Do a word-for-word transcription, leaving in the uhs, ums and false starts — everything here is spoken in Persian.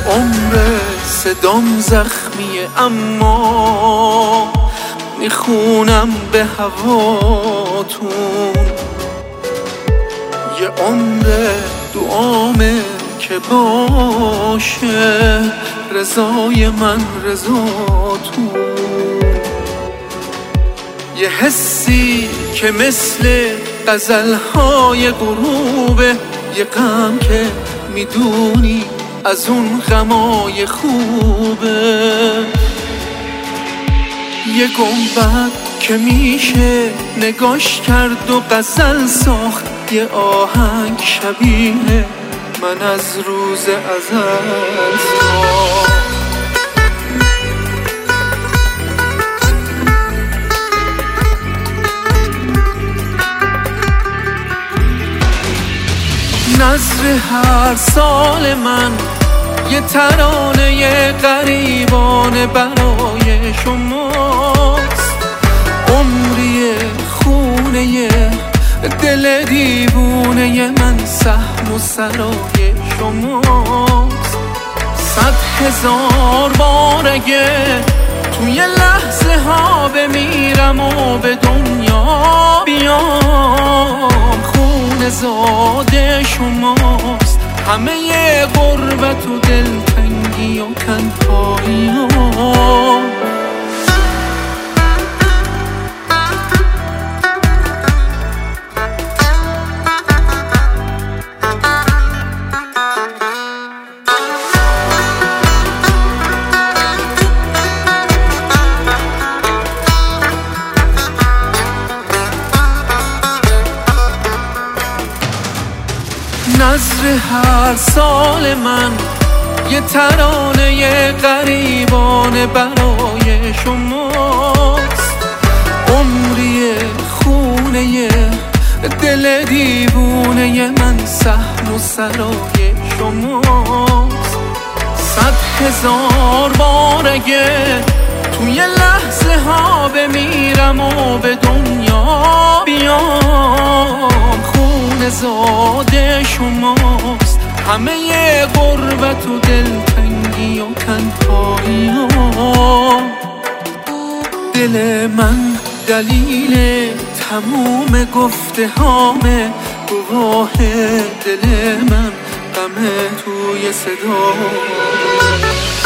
عمر صدام زخمیه اما میخونم به هواتون. یه عمر دعامه که باشه رضای من رضاتون. یه حسی که مثل غزلهای غروبه، یه غم که میدونی از اون غمای خوبه. یه گنبد که میشه نگاش کرد و غزل ساخت، یه آهنگ شبیه من از روز ازل ساخت. نظر هر سال من یه ترانه غریبانه برای شماست. عمری خونه دل دیوونه من سهم و سرای شماست. صد هزار بار اگه توی لحظه ها بمیرم و به دنیا بیام، خون زاده شماست. همه ی غربت و دلتنگی و تنهایی ها. نظر هر سال من یه ترانه غریبانه برای شماست. عمری خونه دل دیوونه من سهم و سرای شماست. صد هزار بار اگه توی لحظه ها بمیرم و به دنیا بیام، خون زاده شماست. همه ی غربت و دلتنگی و تنهایی ها. دل من دلیل تموم گفته هامه، گواه دل من غم توی صدا.